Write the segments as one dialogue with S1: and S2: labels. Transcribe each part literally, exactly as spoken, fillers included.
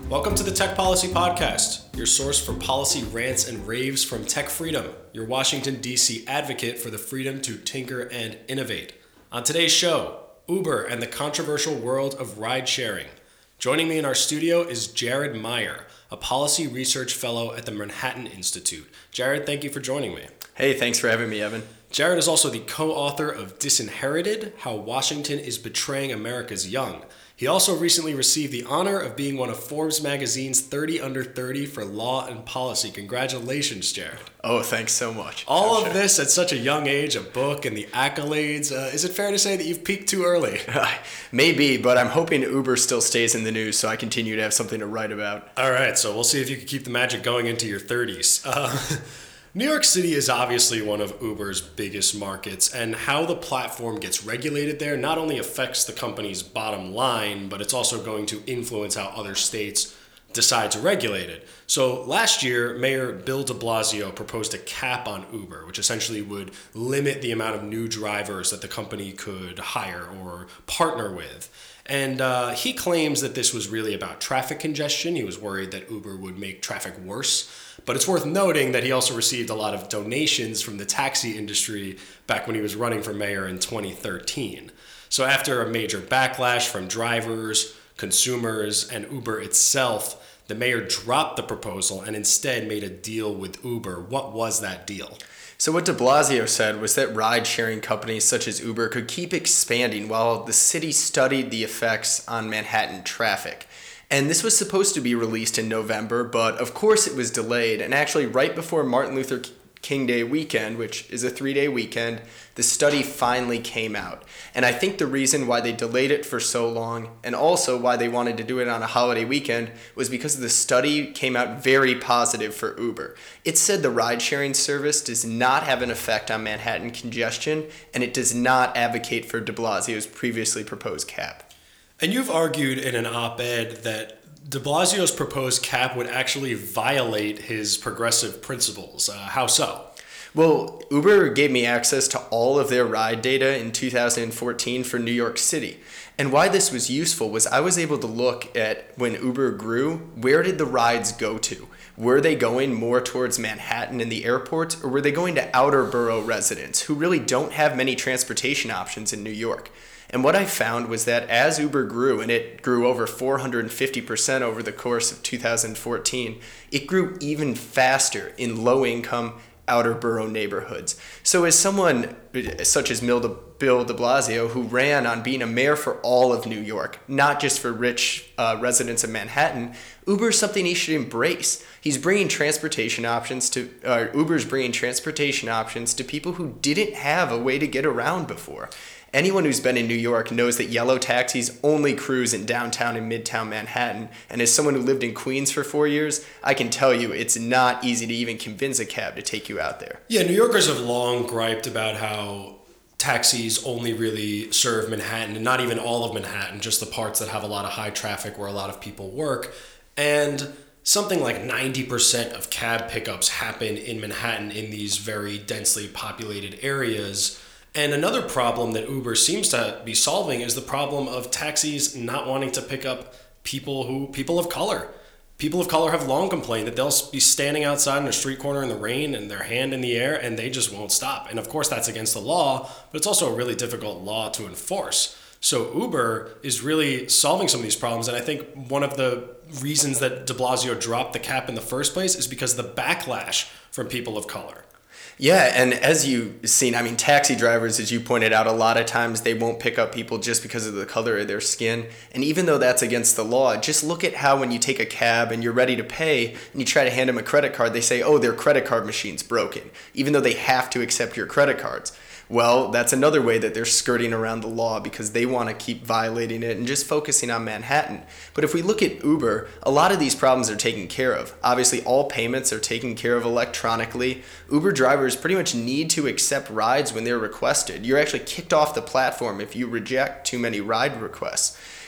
S1: Welcome to the Tech Policy Podcast, your source for policy rants and raves from Tech Freedom, your Washington, D C advocate for the freedom to tinker and innovate. On today's show, Uber and the controversial world of ride sharing. Joining me in our studio is Jared Meyer, a policy research fellow at the Manhattan Institute. Jared, thank you for joining me.
S2: Hey, thanks for having me, Evan.
S1: Jared is also the co-author of Disinherited: How Washington is Betraying America's Young. He also recently received the honor of being one of Forbes magazine's thirty under thirty for law and policy. Congratulations, Jared.
S2: Oh, thanks so much.
S1: All
S2: I'm
S1: of
S2: sure.
S1: this at such a young age, a book and the accolades. Uh, is it fair to say that you've peaked too early?
S2: Maybe, but I'm hoping Uber still stays in the news so I continue to have something to write about.
S1: All right, so we'll see if you can keep the magic going into your thirties. Uh, New York City is obviously one of Uber's biggest markets, and how the platform gets regulated there not only affects the company's bottom line, but it's also going to influence how other states decide to regulate it. So last year, Mayor Bill de Blasio proposed a cap on Uber, which essentially would limit the amount of new drivers that the company could hire or partner with. And uh, he claims that this was really about traffic congestion. He was worried that Uber would make traffic worse. But it's worth noting that he also received a lot of donations from the taxi industry back when he was running for mayor in twenty thirteen. So after a major backlash from drivers, consumers, and Uber itself, the mayor dropped the proposal and instead made a deal with Uber. What was that deal?
S2: So what de Blasio said was that ride-sharing companies such as Uber could keep expanding while the city studied the effects on Manhattan traffic. And this was supposed to be released in November, but of course it was delayed. And actually right before Martin Luther King Day weekend, which is a three-day weekend, the study finally came out. And I think the reason why they delayed it for so long, and also why they wanted to do it on a holiday weekend, was because the study came out very positive for Uber. It said the ride-sharing service does not have an effect on Manhattan congestion, and it does not advocate for de Blasio's previously proposed cap.
S1: And you've argued in an op-ed that de Blasio's proposed cap would actually violate his progressive principles. Uh, how so?
S2: Well, Uber gave me access to all of their ride data in two thousand fourteen for New York City. And why this was useful was I was able to look at when Uber grew, where did the rides go to? Were they going more towards Manhattan and the airports, or were they going to outer borough residents who really don't have many transportation options in New York? And what I found was that as Uber grew, and it grew over four hundred fifty percent over the course of two thousand fourteen, it grew even faster in low-income outer borough neighborhoods. So as someone such as Bill de Blasio, who ran on being a mayor for all of New York, not just for rich uh, residents of Manhattan, Uber is something he should embrace. He's bringing transportation options to, uh, Uber's bringing transportation options to people who didn't have a way to get around before. Anyone who's been in New York knows that yellow taxis only cruise in downtown and midtown Manhattan. And as someone who lived in Queens for four years, I can tell you it's not easy to even convince a cab to take you out there.
S1: Yeah, New Yorkers have long griped about how taxis only really serve Manhattan, and not even all of Manhattan, just the parts that have a lot of high traffic where a lot of people work. And something like ninety percent of cab pickups happen in Manhattan in these very densely populated areas. And another problem that Uber seems to be solving is the problem of taxis not wanting to pick up people who people of color. People of color have long complained that they'll be standing outside in a street corner in the rain and their hand in the air and they just won't stop. And of course that's against the law, but it's also a really difficult law to enforce. So Uber is really solving some of these problems. And I think one of the reasons that de Blasio dropped the cap in the first place is because of the backlash from people of color.
S2: Yeah, and as you've seen, I mean, taxi drivers, as you pointed out, a lot of times they won't pick up people just because of the color of their skin. And even though that's against the law, just look at how when you take a cab and you're ready to pay and you try to hand them a credit card, they say, oh, their credit card machine's broken, even though they have to accept your credit cards. Well, that's another way that they're skirting around the law because they want to keep violating it and just focusing on Manhattan. But if we look at Uber, a lot of these problems are taken care of. Obviously, all payments are taken care of electronically. Uber drivers pretty much need to accept rides when they're requested. You're actually kicked off the platform if you reject too many ride requests.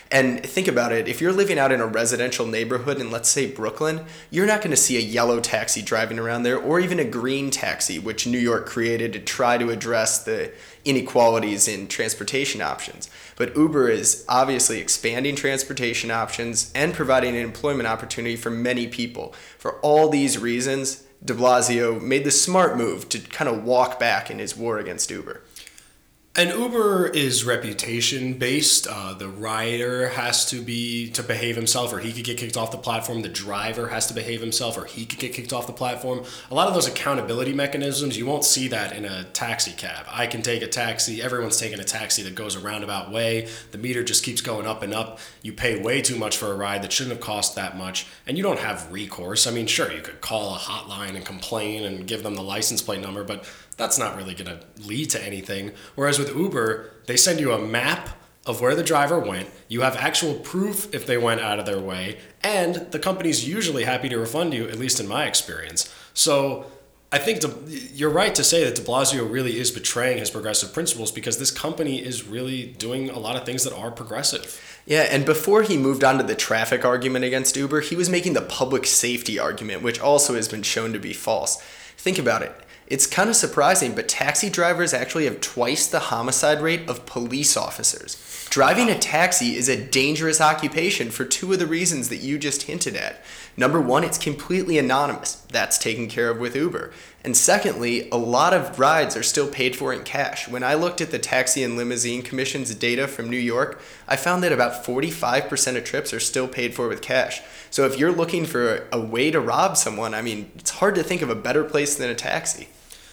S2: And think about it, if you're living out in a residential neighborhood in, let's say, Brooklyn, you're not going to see a yellow taxi driving around there or even a green taxi, which New York created to try to address the inequalities in transportation options. But Uber is obviously expanding transportation options and providing an employment opportunity for many people. For all these reasons, de Blasio made the smart move to kind of walk back in his war against Uber.
S1: And Uber is reputation based. Uh, the rider has to be to behave himself, or he could get kicked off the platform. The driver has to behave himself, or he could get kicked off the platform. A lot of those accountability mechanisms, you won't see that in a taxi cab. I can take a taxi. Everyone's taking a taxi that goes a roundabout way. The meter just keeps going up and up. You pay way too much for a ride that shouldn't have cost that much, and you don't have recourse. I mean, sure, you could call a hotline and complain and give them the license plate number, but that's not really going to lead to anything. Whereas with Uber, they send you a map of where the driver went. You have actual proof if they went out of their way, and the company's usually happy to refund you, at least in my experience. So I think de, you're right to say that de Blasio really is betraying his progressive principles, because this company is really doing a lot of things that are progressive.
S2: Yeah, and before he moved on to the traffic argument against Uber, he was making the public safety argument, which also has been shown to be false. Think about it. It's kind of surprising, but taxi drivers actually have twice the homicide rate of police officers. Driving a taxi is a dangerous occupation for two of the reasons that you just hinted at. Number one, it's completely anonymous. That's taken care of with Uber. And secondly, a lot of rides are still paid for in cash. When I looked at the Taxi and Limousine Commission's data from New York, I found that about forty-five percent of trips are still paid for with cash. So if you're looking for a way to rob someone, I mean, it's hard to think of a better place than a taxi.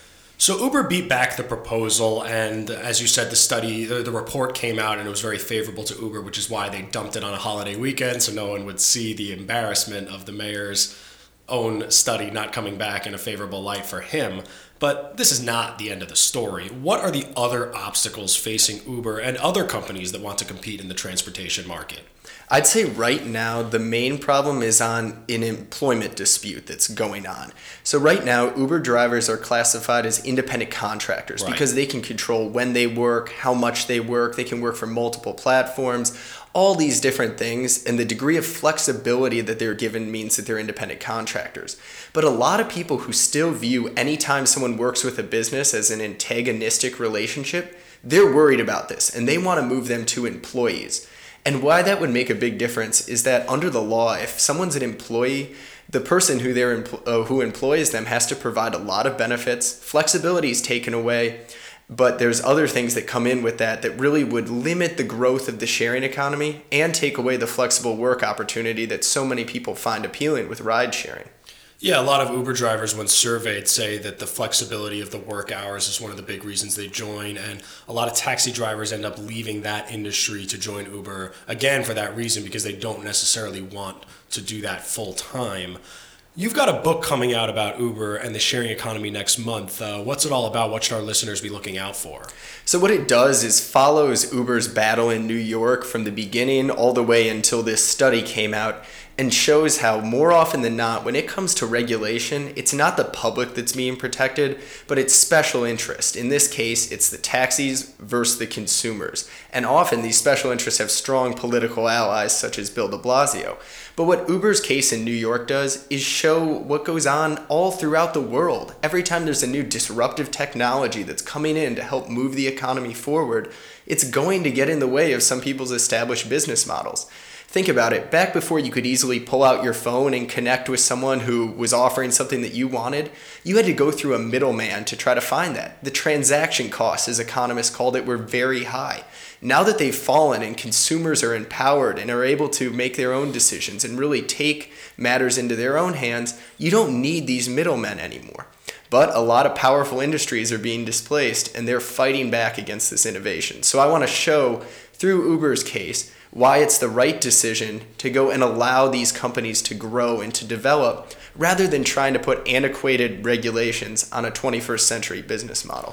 S1: So Uber beat back the proposal, and as you said, the study, the, the report came out, and it was very favorable to Uber, which is why they dumped it on a holiday weekend, so no one would see the embarrassment of the mayor's own study not coming back in a favorable light for him. But this is not the end of the story. What are the other obstacles facing Uber and other companies that want to compete in the transportation market?
S2: I'd say right now the main problem is on an employment dispute that's going on. So right now Uber drivers are classified as independent contractors
S1: Right.
S2: because they can control when they work, how much they work, they can work for multiple platforms, all these different things, and the degree of flexibility that they're given means that they're independent contractors. But a lot of people who still view anytime someone works with a business as an antagonistic relationship, they're worried about this and they want to move them to employees. And why that would make a big difference is that under the law, if someone's an employee, the person who they're empl- uh, who employs them has to provide a lot of benefits. Flexibility is taken away, but there's other things that come in with that that really would limit the growth of the sharing economy and take away the flexible work opportunity that so many people find appealing with ride sharing.
S1: Yeah, a lot of Uber drivers, when surveyed, say that the flexibility of the work hours is one of the big reasons they join, and a lot of taxi drivers end up leaving that industry to join Uber, again, for that reason, because they don't necessarily want to do that full time. You've got a book coming out about Uber and the sharing economy next month. Uh, what's it all about? What should our listeners be looking out for?
S2: So what it does is follows Uber's battle in New York from the beginning all the way until this study came out, and shows how more often than not, when it comes to regulation, it's not the public that's being protected, but it's special interest. In this case, it's the taxis versus the consumers. And often these special interests have strong political allies such as Bill de Blasio. But what Uber's case in New York does is show what goes on all throughout the world. Every time there's a new disruptive technology that's coming in to help move the economy forward, it's going to get in the way of some people's established business models. Think about it. Back before you could easily pull out your phone and connect with someone who was offering something that you wanted, you had to go through a middleman to try to find that. The transaction costs, as economists called it, were very high. Now that they've fallen and consumers are empowered and are able to make their own decisions and really take matters into their own hands, you don't need these middlemen anymore. But a lot of powerful industries are being displaced and they're fighting back against this innovation. So I want to show through Uber's case why it's the right decision to go and allow these companies to grow and to develop rather than trying to put antiquated regulations on a twenty-first century business model.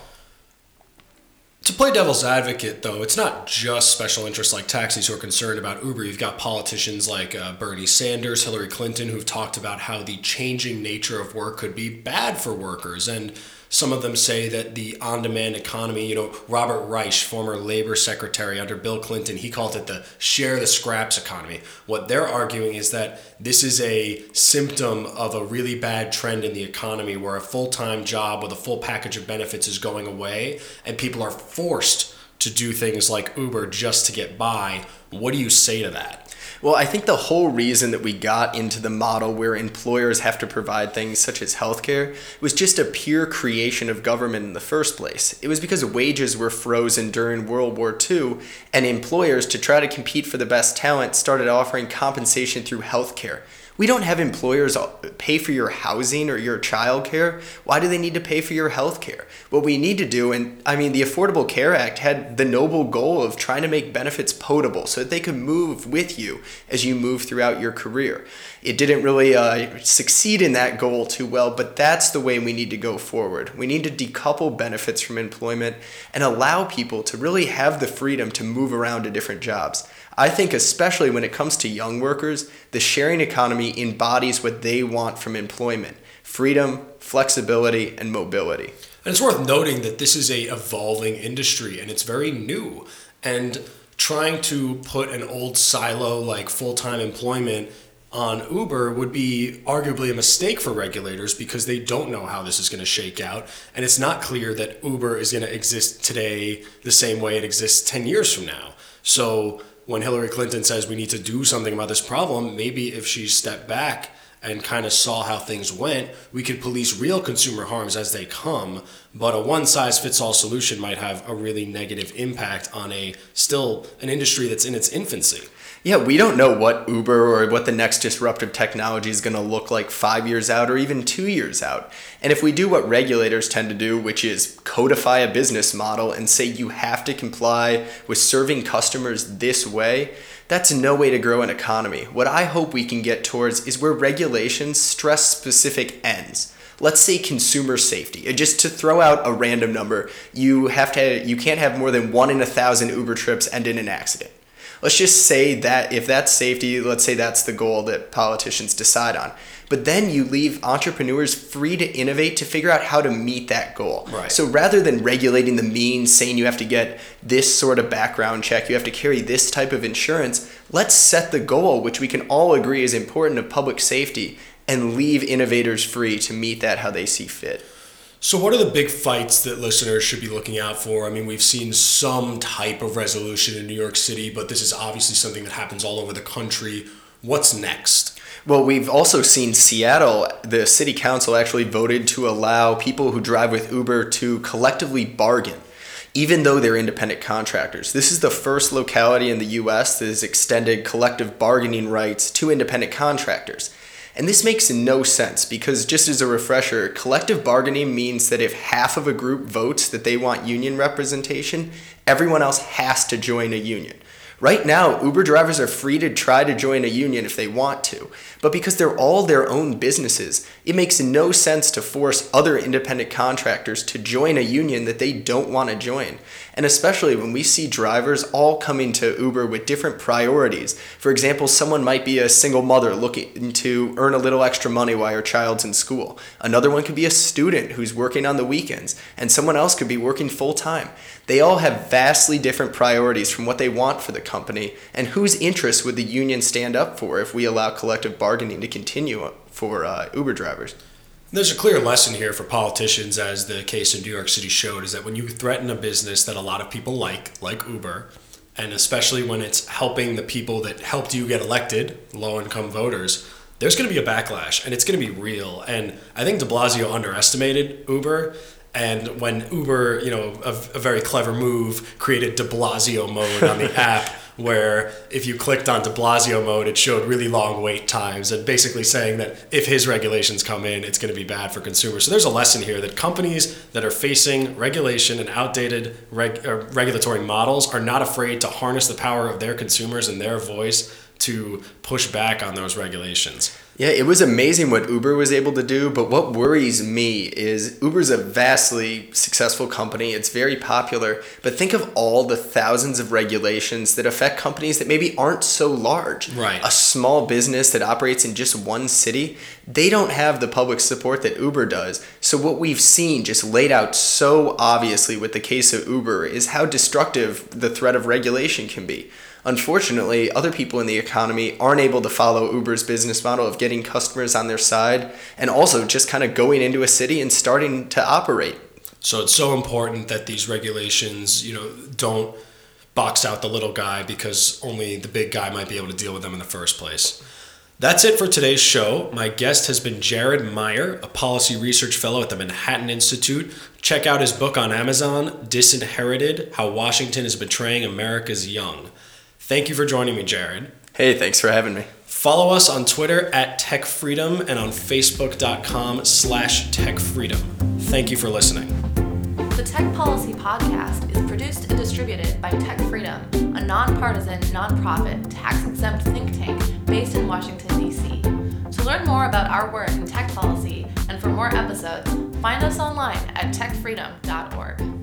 S1: To play devil's advocate, though, it's not just special interests like taxis who are concerned about Uber. You've got politicians like uh, Bernie Sanders, Hillary Clinton, who've talked about how the changing nature of work could be bad for workers. And Some of them say that the on-demand economy, you know, Robert Reich, former labor secretary under Bill Clinton, he called it the share the scraps economy. What they're arguing is that this is a symptom of a really bad trend in the economy where a full-time job with a full package of benefits is going away and people are forced to do things like Uber just to get by. What do you say to that?
S2: Well, I think the whole reason that we got into the model where employers have to provide things such as healthcare was just a pure creation of government in the first place. It was because wages were frozen during World War Two, and employers, to try to compete for the best talent, started offering compensation through healthcare. We don't have employers pay for your housing or your childcare. Why do they need to pay for your health care? What we need to do, and I mean, the Affordable Care Act had the noble goal of trying to make benefits potable so that they could move with you as you move throughout your career. It didn't really uh, succeed in that goal too well, but that's the way we need to go forward. We need to decouple benefits from employment and allow people to really have the freedom to move around to different jobs. I think especially when it comes to young workers, the sharing economy embodies what they want from employment: freedom, flexibility, and mobility.
S1: And it's worth noting that this is a evolving industry and it's very new. And trying to put an old silo like full-time employment on Uber would be arguably a mistake for regulators because they don't know how this is going to shake out. And it's not clear that Uber is going to exist today the same way it exists ten years from now. So when Hillary Clinton says we need to do something about this problem, maybe if she stepped back and kind of saw how things went, we could police real consumer harms as they come, but a one-size-fits-all solution might have a really negative impact on a still an industry that's in its infancy.
S2: Yeah, we don't know what Uber or what the next disruptive technology is going to look like five years out or even two years out. And if we do what regulators tend to do, which is codify a business model and say you have to comply with serving customers this way, that's no way to grow an economy. What I hope we can get towards is where regulations stress specific ends. Let's say consumer safety. Just to throw out a random number, you have to you can't have more than one in a thousand Uber trips end in an accident. Let's just say that if that's safety, let's say that's the goal that politicians decide on. But then you leave entrepreneurs free to innovate to figure out how to meet that goal.
S1: Right.
S2: So rather than regulating the means, saying you have to get this sort of background check, you have to carry this type of insurance, let's set the goal, which we can all agree is important, of public safety, and leave innovators free to meet that how they see fit.
S1: So what are the big fights that listeners should be looking out for? I mean, we've seen some type of resolution in New York City, but this is obviously something that happens all over the country. What's next?
S2: Well, we've also seen Seattle, the city council actually voted to allow people who drive with Uber to collectively bargain, even though they're independent contractors. This is the first locality in the U S that has extended collective bargaining rights to independent contractors. And this makes no sense because, just as a refresher, collective bargaining means that if half of a group votes that they want union representation, everyone else has to join a union. Right now, Uber drivers are free to try to join a union if they want to, but because they're all their own businesses, it makes no sense to force other independent contractors to join a union that they don't want to join. And especially when we see drivers all coming to Uber with different priorities. For example, someone might be a single mother looking to earn a little extra money while her child's in school. Another one could be a student who's working on the weekends, and someone else could be working full time. They all have vastly different priorities from what they want for the company, and whose interests would the union stand up for if we allow collective bargaining to continue for uh, Uber drivers?
S1: There's a clear lesson here for politicians, as the case in New York City showed, is that when you threaten a business that a lot of people like, like Uber, and especially when it's helping the people that helped you get elected, low-income voters, there's going to be a backlash, and it's going to be real. And I think de Blasio underestimated Uber. And when Uber, you know, a, a very clever move, created de Blasio mode on the app, where if you clicked on de Blasio mode, it showed really long wait times, and basically saying that if his regulations come in, it's going to be bad for consumers. So there's a lesson here that companies that are facing regulation and outdated reg, uh, regulatory models are not afraid to harness the power of their consumers and their voice to push back on those regulations.
S2: Yeah, it was amazing what Uber was able to do, but what worries me is Uber's a vastly successful company. It's very popular, but think of all the thousands of regulations that affect companies that maybe aren't so large.
S1: Right.
S2: A small business that operates in just one city, they don't have the public support that Uber does. So what we've seen just laid out so obviously with the case of Uber is how destructive the threat of regulation can be. Unfortunately, other people in the economy aren't able to follow Uber's business model of getting customers on their side and also just kind of going into a city and starting to operate.
S1: So it's so important that these regulations, you know, don't box out the little guy because only the big guy might be able to deal with them in the first place. That's it for today's show. My guest has been Jared Meyer, a policy research fellow at the Manhattan Institute. Check out his book on Amazon, Disinherited: How Washington is Betraying America's Young. Thank you for joining me, Jared.
S2: Hey, thanks for having me.
S1: Follow us on Twitter at Tech Freedom and on Facebook.com slash Tech Freedom. Thank you for listening.
S3: The Tech Policy Podcast is produced and distributed by Tech Freedom, a nonpartisan, nonprofit, tax-exempt think tank based in Washington, D C. To learn more about our work in tech policy and for more episodes, find us online at tech freedom dot org.